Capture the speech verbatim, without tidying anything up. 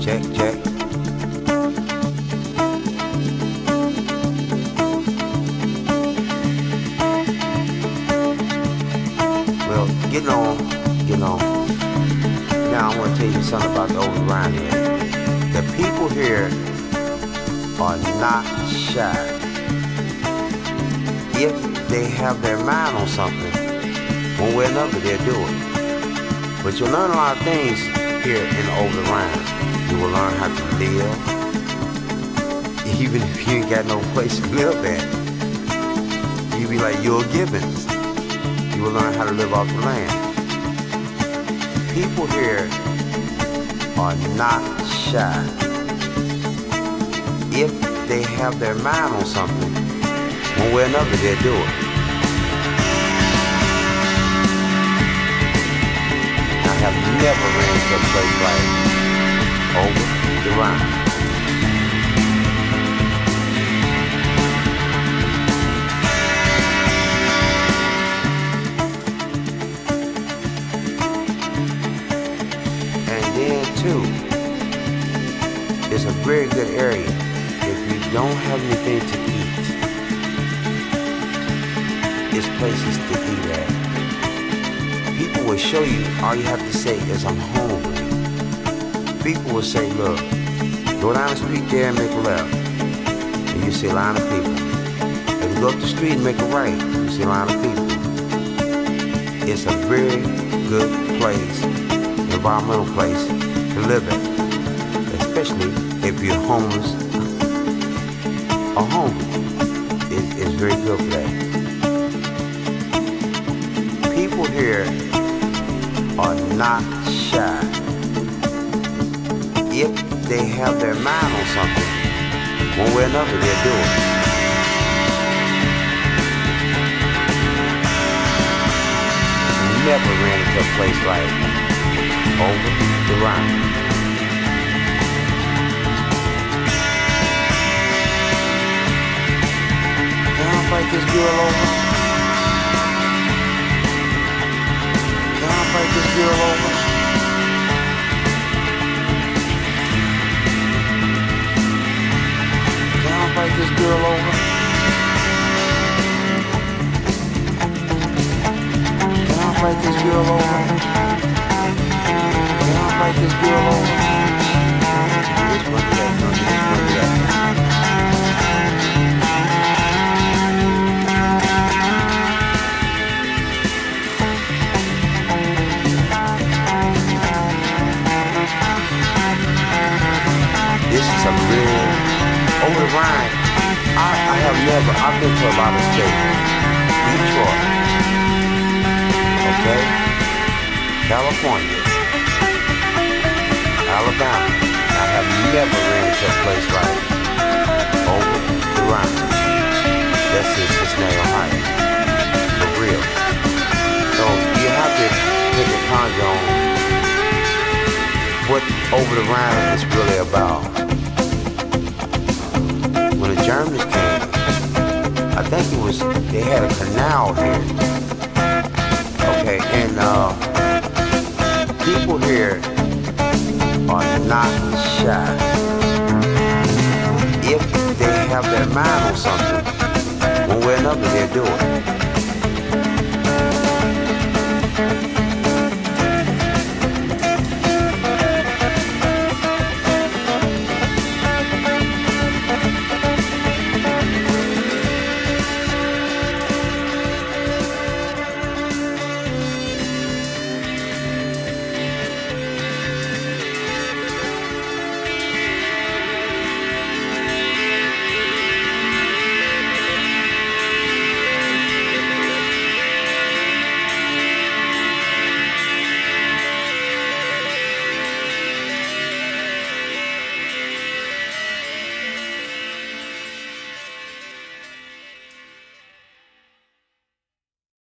Check, check. Well, getting on, getting on. Now I want to tell you something about the old Rhine here. The people here are not shy. If they have their mind on something, one way or another, they'll do it. But you'll learn a lot of things here in the Over the Rhine. You will learn how to live, even if you ain't got no place to live at. You'll be like Yul Gibbons. You will learn how to live off the land. People here are not shy. If they have their mind on something, one way or another, they'll do it. I have never ran into a place like Over the Rhine. And then too, it's a very good area if you don't have anything to eat. It's places to eat at. People will show you, all you have to say is I'm hungry. People will say, look, go down the street there and make a left. And you see a line of people. If you go up the street and make a right, you see a line of people. It's a very good place, environmental place to live in. Especially if you're homeless or hungry. It, it's very good for that. People here are not shy. If they have their mind on something, one way or another, they'll do it. Never ran into a place like Over the Rhine. Can I fight this girl over? Can I fight this girl over? Fight this girl over? Can I fight this girl over? Can I fight this girl over? This one, that, no, this one, that. This is a real Over the Rhine. I, I have never, I've been to a lot of states. Detroit, okay, California, Alabama. I have never ran into a place like Over the Rhine. That's in Cincinnati, Ohio. For real. So you have to take a conjure on what Over the Rhine is really about. When the Germans came, I think it was, they had a canal here. Okay, and uh, people here are not shy. If they have their mind on something, one way or another, they'll do it.